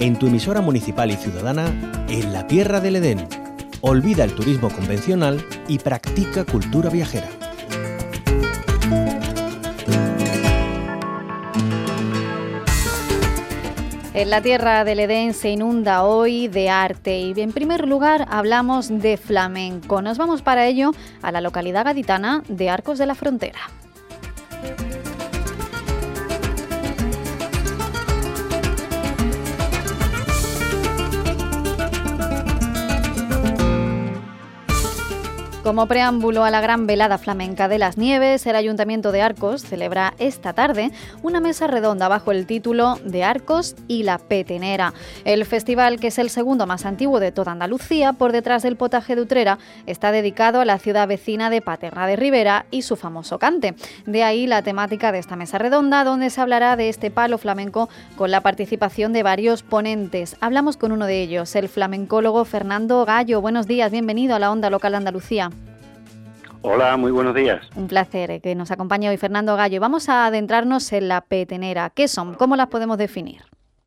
en tu emisora municipal y ciudadana, en la Tierra del Edén. Olvida el turismo convencional y practica cultura viajera. En la Tierra del Edén se inunda hoy de arte y en primer lugar hablamos de flamenco. Nos vamos para ello a la localidad gaditana de Arcos de la Frontera. Como preámbulo a la gran velada flamenca de las Nieves, el Ayuntamiento de Arcos celebra esta tarde una mesa redonda bajo el título de Arcos y la Petenera. El festival, que es el segundo más antiguo de toda Andalucía, por detrás del Potaje de Utrera, está dedicado a la ciudad vecina de Paterna de Ribera y su famoso cante. De ahí la temática de esta mesa redonda, donde se hablará de este palo flamenco con la participación de varios ponentes. Hablamos con uno de ellos, el flamencólogo Fernando Gallo. Buenos días, bienvenido a la Onda Local de Andalucía. Hola, muy buenos días. Un placer que nos acompañe hoy Fernando Gallo. Vamos a adentrarnos en la petenera. ¿Qué son? ¿Cómo las podemos definir?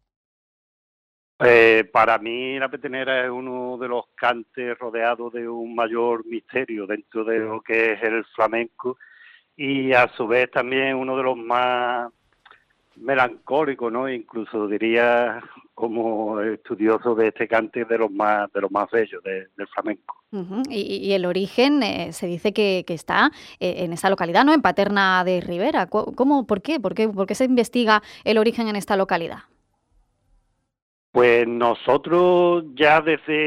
Para mí la petenera es uno de los cantes rodeados de un mayor misterio dentro de lo que es el flamenco y a su vez también uno de los más melancólicos, ¿no? Incluso diría como estudioso de este cante de los más bellos del flamenco. Uh-huh. Y el origen se dice que está en esa localidad, ¿no? En Paterna de Ribera. ¿Cómo? ¿Por qué? ¿Por qué se investiga el origen en esta localidad? Pues nosotros ya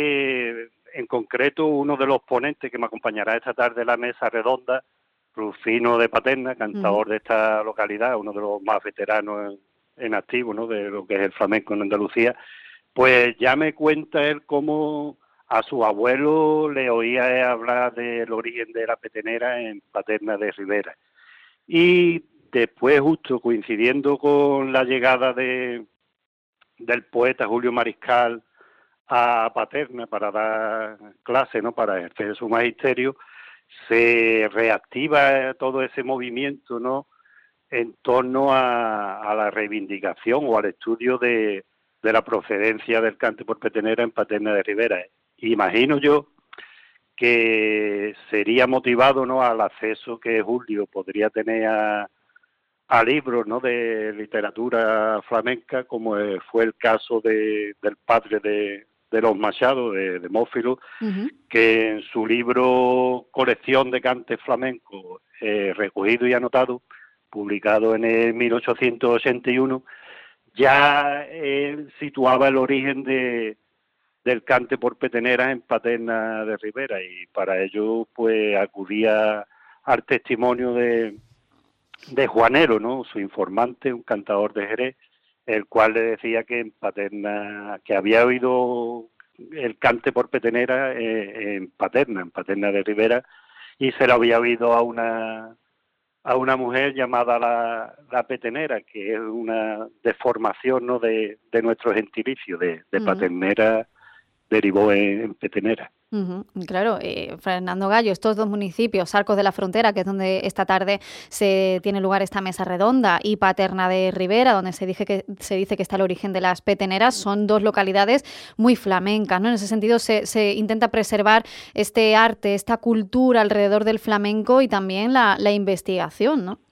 en concreto, uno de los ponentes que me acompañará esta tarde en la mesa redonda, Rufino de Paterna, cantador de esta localidad, uno de los más veteranos en activo, ¿no? De lo que es el flamenco en Andalucía, pues ya me cuenta él cómo a su abuelo le oía hablar del origen de la petenera en Paterna de Ribera. Y después, justo coincidiendo con la llegada del poeta Julio Mariscal a Paterna para dar clase, ¿no? Para ejercer su magisterio, se reactiva todo ese movimiento, ¿no? En torno a la reivindicación o al estudio de la procedencia del cante por petenera en Paterna de Ribera. Imagino yo que sería motivado, ¿no?, al acceso que Julio podría tener a libros, ¿no?, de literatura flamenca, como fue el caso del padre de los Machado, de Mófilo, que en su libro Colección de Cantes Flamencos, recogido y anotado, publicado en el 1881, ya él situaba el origen del cante por petenera en Paterna de Ribera, y para ello pues acudía al testimonio de Juanero, ¿no?, su informante, un cantador de Jerez, el cual le decía que en Paterna, que había oído el cante por petenera en Paterna de Ribera, y se lo había oído a una mujer llamada la petenera, que es una deformación, ¿no?, de nuestro gentilicio, de paternera derivó en petenera. Uh-huh. Claro, Fernando Gallo, estos dos municipios, Arcos de la Frontera, que es donde esta tarde se tiene lugar esta mesa redonda, y Paterna de Ribera, donde se dice que está el origen de las peteneras, son dos localidades muy flamencas, ¿no? En ese sentido se intenta preservar este arte, esta cultura alrededor del flamenco y también la investigación, ¿no?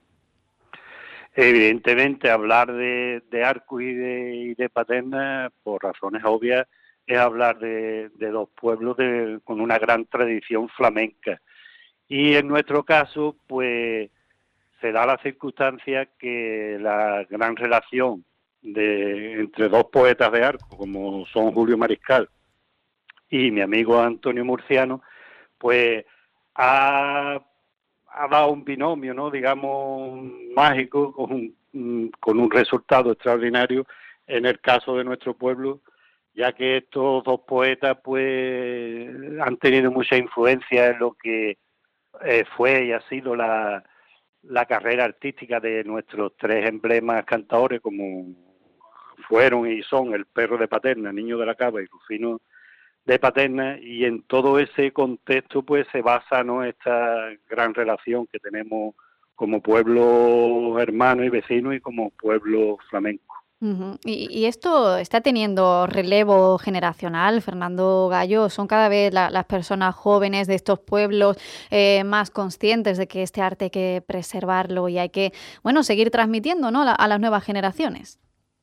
Evidentemente, hablar de Arcos y de Paterna, por razones obvias, es hablar de dos pueblos con una gran tradición flamenca. Y en nuestro caso, pues, se da la circunstancia que la gran relación entre dos poetas de Arcos, como son Julio Mariscal y mi amigo Antonio Murciano, pues ha dado un binomio, ¿no?, digamos, mágico, con un resultado extraordinario en el caso de nuestro pueblo, ya que estos dos poetas pues han tenido mucha influencia en lo que fue y ha sido la carrera artística de nuestros tres emblemas cantadores, como fueron y son el Perro de Paterna, Niño de la Cava y Rufino de Paterna, y en todo ese contexto pues se basa, ¿no?, esta gran relación que tenemos como pueblo hermano y vecino y como pueblo flamenco. Ujú. ¿Y esto está teniendo relevo generacional, Fernando Gallo? ¿Son cada vez las personas jóvenes de estos pueblos más conscientes de que este arte hay que preservarlo y hay que, bueno, seguir transmitiendo, ¿no?, a las nuevas generaciones?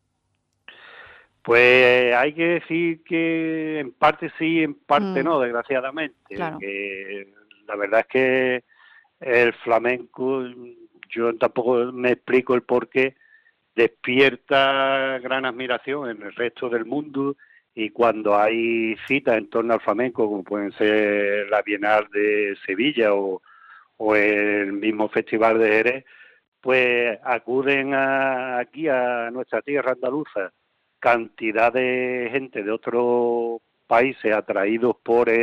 Pues hay que decir que en parte sí, en parte no, desgraciadamente. Claro. Que la verdad es que el flamenco, yo tampoco me explico el por qué, despierta gran admiración en el resto del mundo, y cuando hay citas en torno al flamenco, como pueden ser la Bienal de Sevilla o el mismo Festival de Jerez, pues acuden aquí a nuestra tierra andaluza cantidad de gente de otros países atraídos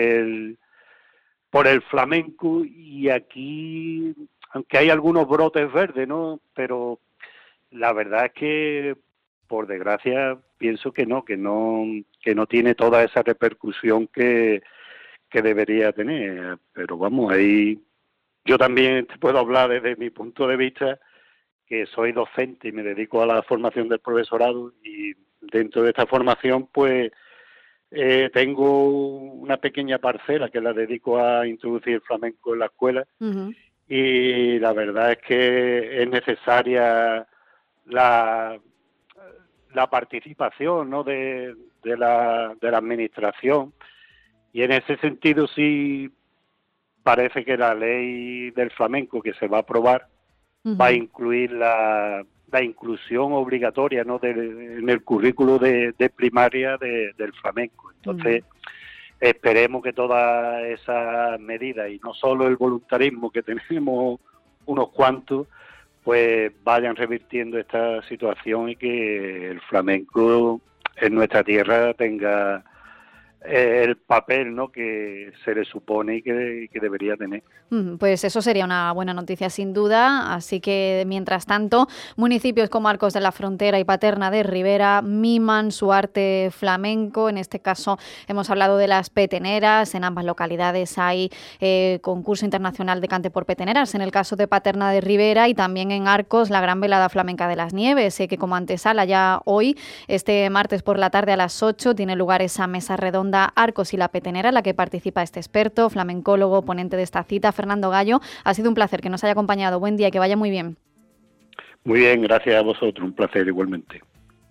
por el flamenco, y aquí, aunque hay algunos brotes verdes, ¿no?, pero la verdad es que, por desgracia, pienso que no tiene toda esa repercusión que debería tener. Pero vamos, ahí yo también te puedo hablar desde mi punto de vista, que soy docente y me dedico a la formación del profesorado, y dentro de esta formación, pues, tengo una pequeña parcela que la dedico a introducir el flamenco en la escuela, Ujú. y la verdad es que es necesaria la, la participación, ¿no?, de la administración, y en ese sentido sí parece que la ley del flamenco que se va a aprobar va a Ujú. incluir la inclusión obligatoria, ¿no?, en el currículo de primaria del flamenco. Mm. Entonces, esperemos que todas esas medidas, y no solo el voluntarismo que tenemos unos cuantos, pues vayan revirtiendo esta situación, y que el flamenco en nuestra tierra tenga el papel, ¿no?, que se le supone y que debería tener. Pues eso sería una buena noticia sin duda, así que mientras tanto municipios como Arcos de la Frontera y Paterna de Ribera miman su arte flamenco. En este caso hemos hablado de las peteneras, en ambas localidades hay concurso internacional de cante por peteneras, en el caso de Paterna de Ribera, y también en Arcos la gran velada flamenca de las nieves, que como antesala ya hoy, este martes por la tarde a las 8, tiene lugar esa mesa redonda Arcos y la petenera, en la que participa este experto, flamencólogo, ponente de esta cita, Fernando Gallo. Ha sido un placer que nos haya acompañado. Buen día y que vaya muy bien. Muy bien, gracias a vosotros, un placer igualmente.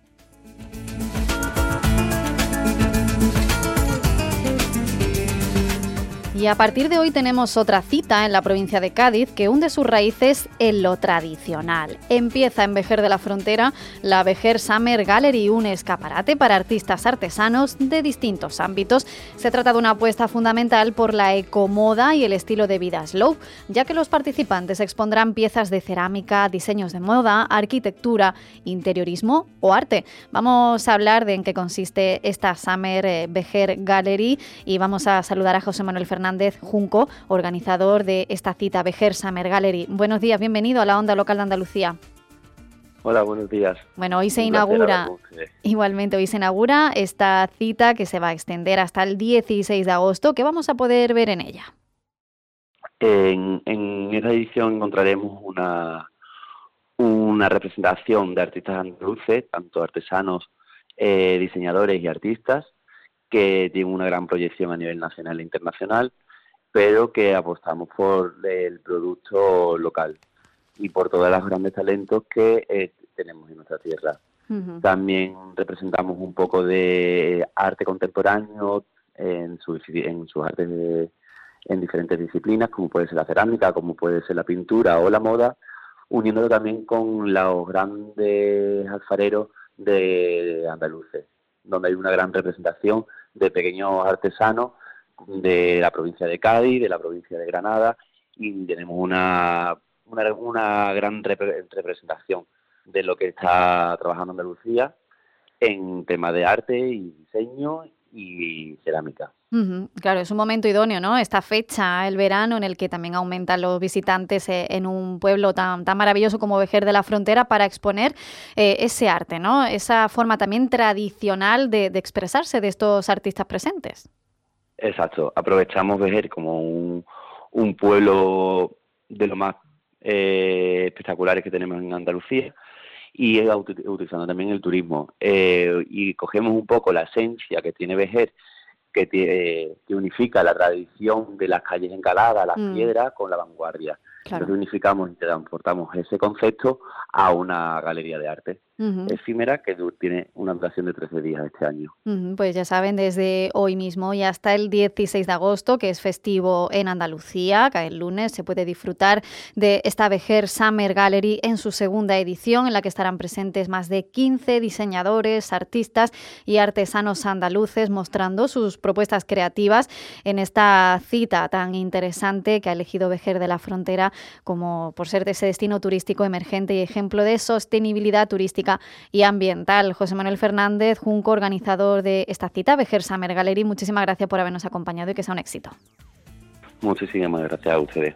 Y a partir de hoy tenemos otra cita en la provincia de Cádiz que hunde sus raíces en lo tradicional. Empieza en Vejer de la Frontera la Vejer Summer Gallery, un escaparate para artistas artesanos de distintos ámbitos. Se trata de una apuesta fundamental por la ecomoda y el estilo de vida slow, ya que los participantes expondrán piezas de cerámica, diseños de moda, arquitectura, interiorismo o arte. Vamos a hablar de en qué consiste esta Summer Vejer Gallery, y vamos a saludar a José Manuel Fernández Junco, organizador de esta cita Vejer Summer Gallery. Buenos días, bienvenido a la Onda Local de Andalucía. Hola, buenos días. Bueno, hoy se Un placer hablar inaugura, con ustedes. igualmente hoy se inaugura esta cita que se va a extender hasta el 16 de agosto. ¿Qué vamos a poder ver en ella? En esta edición encontraremos una representación de artistas andaluces, tanto artesanos, diseñadores y artistas, que tienen una gran proyección a nivel nacional e internacional, pero que apostamos por el producto local y por todos los grandes talentos que tenemos en nuestra tierra. Uh-huh. También representamos un poco de arte contemporáneo en sus artes en diferentes disciplinas, como puede ser la cerámica, como puede ser la pintura o la moda, uniéndolo también con los grandes alfareros de andaluces, donde hay una gran representación de pequeños artesanos de la provincia de Cádiz, de la provincia de Granada, y tenemos una gran representación de lo que está trabajando Andalucía en temas de arte y diseño y cerámica. Uh-huh. Claro, es un momento idóneo, ¿no? Esta fecha, el verano, en el que también aumentan los visitantes en un pueblo tan maravilloso como Vejer de la Frontera, para exponer ese arte, ¿no? Esa forma también tradicional de expresarse de estos artistas presentes. Exacto. Aprovechamos Vejer como un pueblo de lo más espectaculares que tenemos en Andalucía, y utilizando también el turismo. Y cogemos un poco la esencia que tiene Vejer, que unifica la tradición de las calles encaladas, las piedras, con la vanguardia. Claro. Entonces unificamos y transportamos ese concepto a una galería de arte efímera que tiene una duración de 13 días este año. Pues ya saben, desde hoy mismo y hasta el 16 de agosto, que es festivo en Andalucía, que el lunes se puede disfrutar de esta Vejer Summer Gallery en su segunda edición, en la que estarán presentes más de 15 diseñadores, artistas y artesanos andaluces mostrando sus propuestas creativas en esta cita tan interesante que ha elegido Vejer de la Frontera como por ser de ese destino turístico emergente y ejemplo de sostenibilidad turística y ambiental. José Manuel Fernández Junco, organizador de esta cita, Vejer Summer Gallery, muchísimas gracias por habernos acompañado y que sea un éxito. Muchísimas gracias a ustedes.